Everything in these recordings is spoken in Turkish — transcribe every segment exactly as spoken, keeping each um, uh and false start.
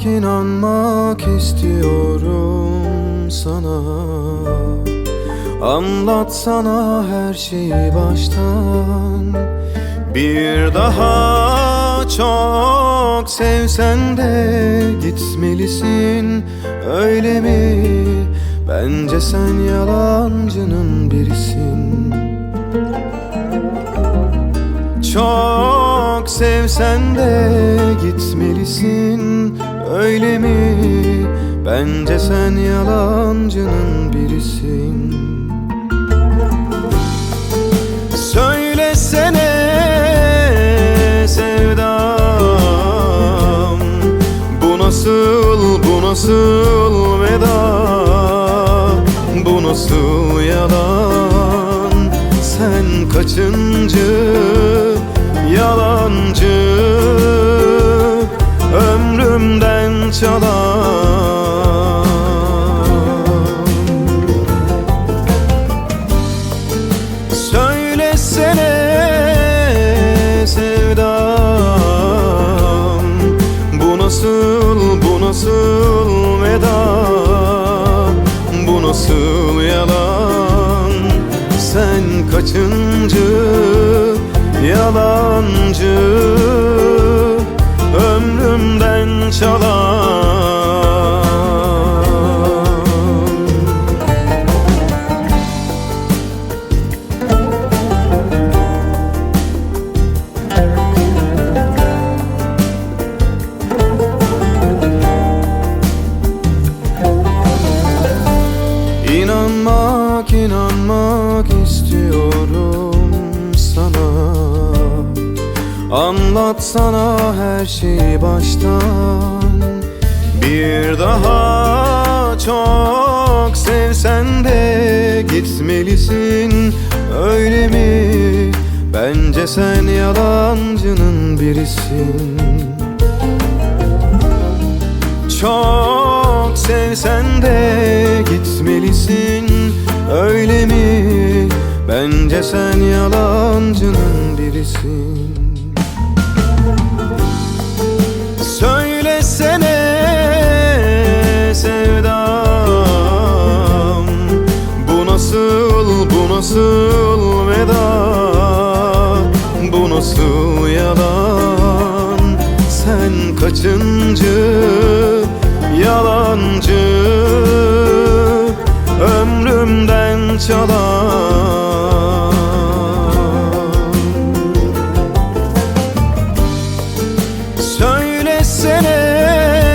İnanmak, inanmak istiyorum sana. Anlatsana her şeyi baştan. Bir daha çok sevsen de gitmelisin, öyle mi? Bence sen yalancının birisin. Çok sevsen de gitmelisin, öyle mi? Bence sen yalancının birisin. Söylesene sevdam, bu nasıl, bu nasıl veda, bu nasıl yalan? Sen kaçıncı yalancı ömrümden çalan? Söylesene sevdam, bu nasıl, bu nasıl veda, bu nasıl yalan? Sen kaçıncı yalancı ömrümden çalan? İnanmak, inanmak istiyorum sana. Anlatsana her şeyi baştan. Bir daha çok sevsen de gitmelisin, öyle mi? Bence sen yalancının birisin. Çok sevsen de gitmelisin, öyle mi? Bence sen yalancının birisin. Söylesene sevdam, bu nasıl, bu nasıl veda, bu nasıl yalan? Sen kaçıncı yalancı ömrümden çalan? Söylesene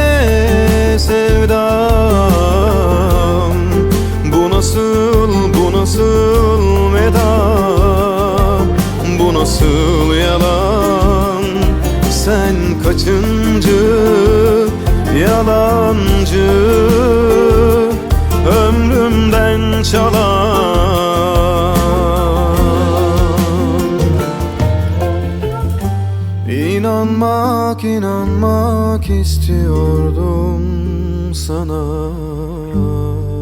sevdam, bu nasıl, bu nasıl veda, bu nasıl yalan? Sen kaçıncı yalancı ömrümden çalan? İnanmak, inanmak istiyordum sana.